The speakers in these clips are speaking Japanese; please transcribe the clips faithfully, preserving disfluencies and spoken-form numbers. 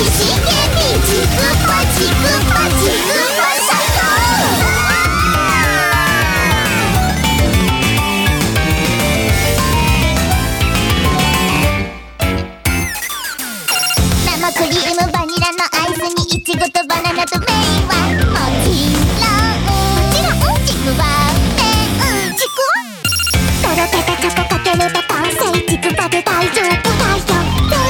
クリームバニラのアイスにイチゴとバナナとメインはもちろんもちろんちくわめんちくわとろけたチョコかければ完成ちくわで大丈夫だよ絶対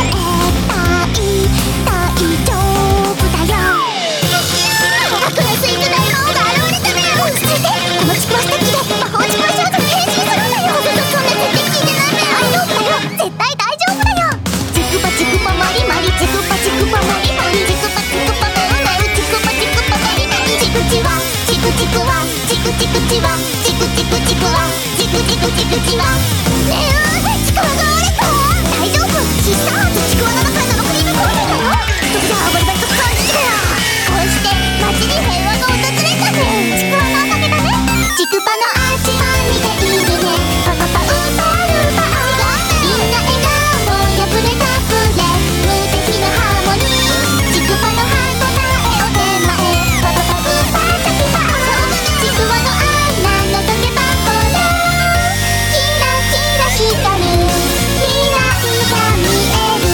大丈夫だよ楽なスイーツ大魔王が現れたのよ落ち着いてこのちくわステッキで魔法ちくわ少女に変身するんだよそんな絶対聞いてないめ大丈夫だよ絶対大丈夫だよちくぱちくぱまりまりちくぱちくぱまりまりちくぱちくぱめうめうちくぱちくぱまりまりちくちわちくちくわちくちくちわちくちくちくわちくちくちくちわねえちくわが折れた大丈夫必殺発ちくわの中の生クリームコーヒーだよそれじゃあ暴れ場と感じだよこうして街に平和が訪れたねちくわのおかげだねちくぱの味は見ているねパパパウーパールーパーみんな笑顔も破れたプレ無敵なハーモニーちくぱのハートな絵お手前パパパウーパーチャキパーちくわの穴のぞけばほらキラキラ光る未来が見える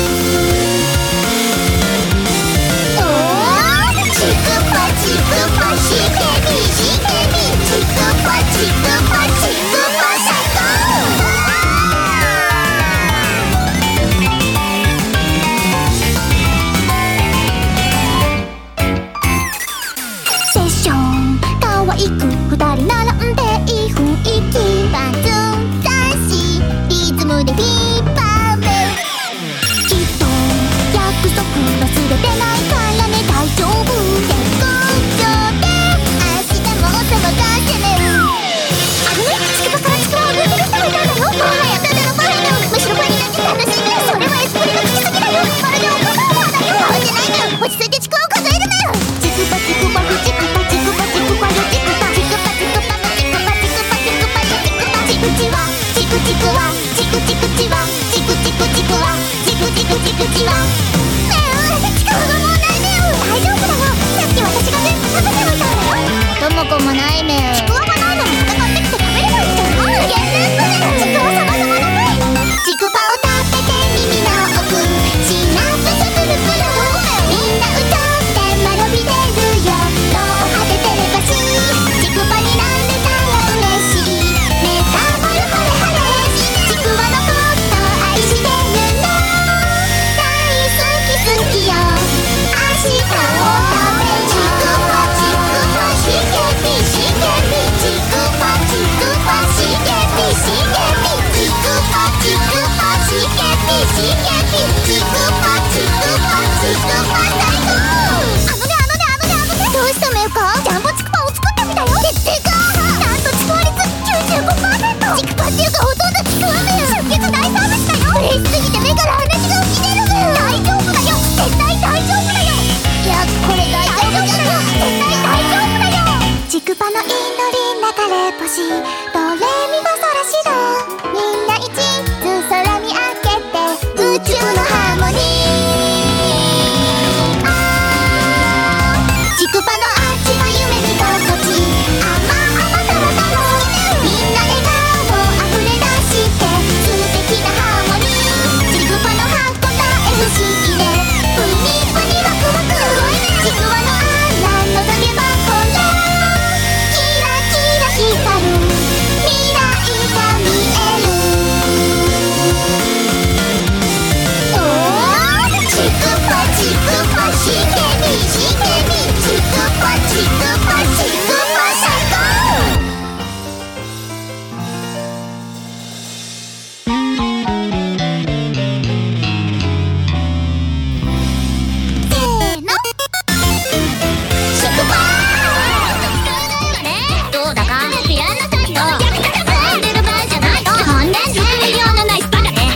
おーちくぱちくぱしてみしてみちくぱちくぱちくぱ最高セッション可愛く二人並んでいい雰囲気バズン雑誌リズムでピーパーベルきっと約束忘れてないからね大丈夫絶好調で明日もお騒がせねあのねちくばからちくわを抜いてる人がいたんだよもはやただのバレエのむしろバニラって楽しみそれはエスプリがつきすぎだよまるでオカサーバーだよ慌てないのよ落ち着いてちくわを数えるのよちくばちくばふちくばちくばちくばよちくばちくばちくばむちくばちくばちくばよちくばちくちわちくちくわちくちくちわちくちくちくわちくちくちくちわねえちくわがもうないめよ大丈夫だよさっき私が全部食べておいたんだよともこもないめちくわがないなら戦ってきて食べればいいじゃん無限ループちくわ様々だねちくばを食べて耳の奥シナプスプルプルみんな歌って間延びてるよ脳を果ててればしちくばになんでたら嬉しいメタボルハレハレちくわのこと愛してるの大好き好きよ明日を食べようちくばちくばしげみしげみちくばちくばしげみしげみちくばちくばしげみしげみちくばちくばちくば最高あのねあのねあのねあのねどうしたメーカージャンボちくばを作ったみたよ決定かなんとちくわ率 きゅうじゅうごパーセント ちくばっていうかほとんどちくわめよ出血大サービスだよ嬉しすぎて目から鼻血が浮き出るめよ大丈夫だよ絶対大丈夫だよいやこれ大丈夫じゃない絶対大丈夫だよちくばの祈り流れ星